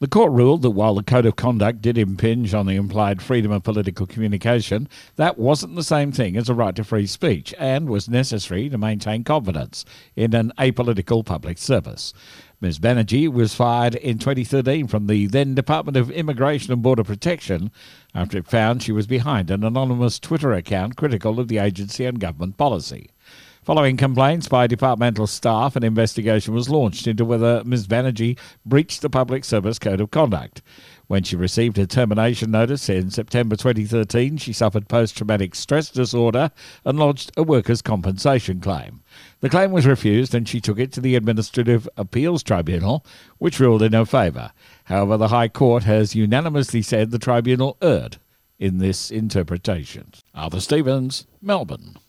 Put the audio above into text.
The court ruled that while the Code of Conduct did impinge on the implied freedom of political communication, that wasn't the same thing as a right to free speech and was necessary to maintain confidence in an apolitical public service. Ms. Banerjee was fired in 2013 from the then Department of Immigration and Border Protection after it found she was behind an anonymous Twitter account critical of the agency and government policy. Following complaints by departmental staff, an investigation was launched into whether Ms. Banerjee breached the Public Service Code of Conduct. When she received her termination notice in September 2013, she suffered post-traumatic stress disorder and lodged a workers' compensation claim. The claim was refused and she took it to the Administrative Appeals Tribunal, which ruled in her favour. However, the High Court has unanimously said the tribunal erred in this interpretation. Arthur Stevens, Melbourne.